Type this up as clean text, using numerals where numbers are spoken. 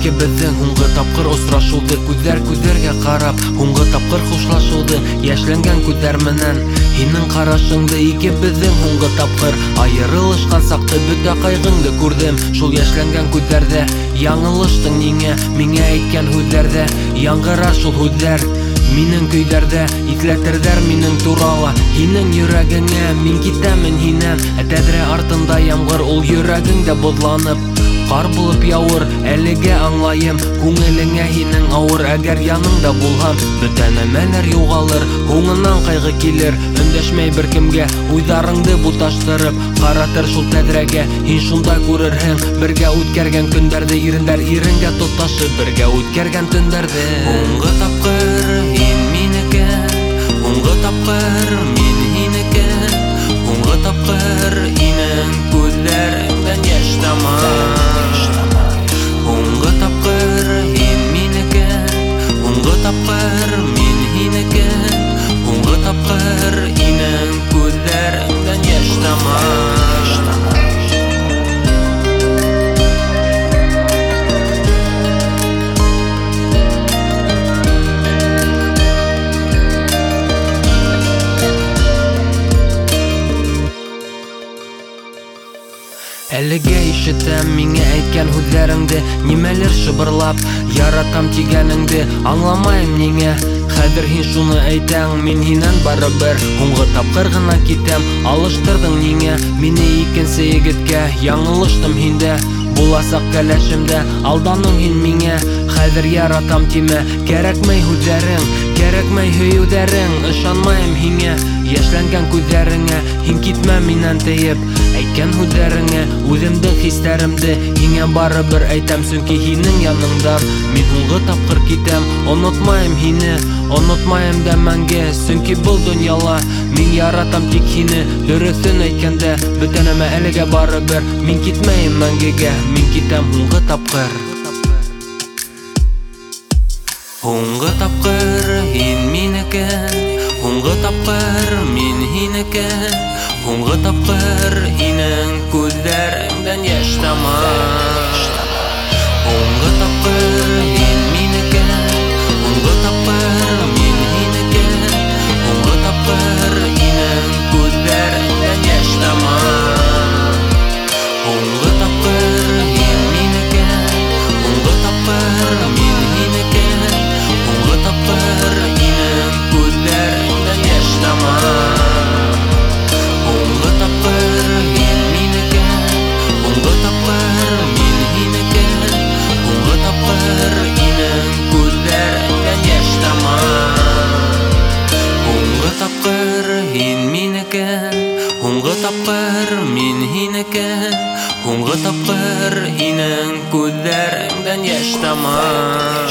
икебездең һуңгы тапкыр очрашуды, күҙҙәр күҙҙәргә ҡарап һуңгы тапкыр хушлашыуды, яшьләнгән күҙҙәр менән һинең ҡарашыңды, икебеҙҙең һуңгы тапкыр айырылышҡан саҡты, бөтә ҡайғыңды күрҙем шул яшьләнгән күҙҙәрҙә. Яңылыштың ниңә миңә әйткән һүҙҙәрҙә, яңғыра шул һүҙҙәр минең көйҙәрҙә, иҫләтерҙәр минең турала һинең йөрәгеңә. Мин китәмен һинән, тәҙрә артында ямғыр, ул йөрәгеңдә боҙланып ҡар булып яуыр. Әлегә аңлайым, күңелеңә һинең ауыр. Әгәр яныңда булһам, бөтә нәмәләр юғалыр, һуңынан ҡайғы килер. Өндәшмәй бер кемгә, уйҙарыңды буташтырып ҡаратыр шул тәҙрәгә. Һин шунда күрерһең бергә үткәргән көндәрҙе, ирендәр иреңгә тоташып бергә үткәргән төндәрҙе. Һуңғы тапҡыр һин минеке, һуңғы тапҡыр мин һинеке, һуңғы тапҡыр һинең күҙҙәреңдән йәш тамам. Һуңғы тапҡыр һин минеке, һуңғы тапҡыр мин һинеке, һуңғы тапҡыр һинең күҙҙәреңдән йәш тамам. Әлегә ишетәм миңә әйткән һүҙҙәреңде, нимәлер шыбырлап яратам тигәнеңде, аңламайым ниңә хәҙер һин шуны әйтәң. Мин һинән барыбер һуңғы тапҡыр ғына китәм. Алыштырҙың ниңә мине икенсе егеткә, яңылыштым һиндә буласаҡ кәләшемдә. Алданың һин миңә, хәҙер яратам тимә. Кәрәкмәй һүҙҙәрең, кәрәкмәй һөйөүҙәрең, ышанмайым һиңә йәшләнгән күҙҙәреңә. Һин китмә минән тейеп әйткән һүҙҙәреңә, үҙемдең хистәремде һиңә барыбер әйтәм. Сөнки һинең яныңдан мин һуңғы тапҡыр китәм. Онотмайым һине, онотмайым да мәңге, сөнки был донъяла мин яратам тик һине. Дөрөҫөн әйткәндә, бөтә нәмә әлегә барыбер. Мин китмәйем мәңгегә, мин китәм һуңғы тапҡыр. Һуңғы тапҡыр һин минеке, һуңғы тапҡыр мин һинеке, һуңғы тапҡыр һинең күҙҙәреңдән йәш тамам. Һуңғы тапҡыр һин минеке, һуңғы тапҡыр мин һинеке, һуңғы тапҡыр һинең күҙҙәреңдән йәш тамам. Һуңғы тапҡыр һин минеке, һуңғы тапҡыр мин һинеке, һуңғы тапҡыр һинең күҙҙәреңдән йәш тамам. Һуңғы тапҡыр һин минеке, һуңғы тапҡыр мин һинеке, һуңғы тапҡыр һинең күҙҙәреңдән йәш тамам. Һуңғы тапҡыр һин минеке, һуңғы тапҡыр мин һинеке, һуңғы тапҡыр һинең күҙҙәреңдән йәш тамам.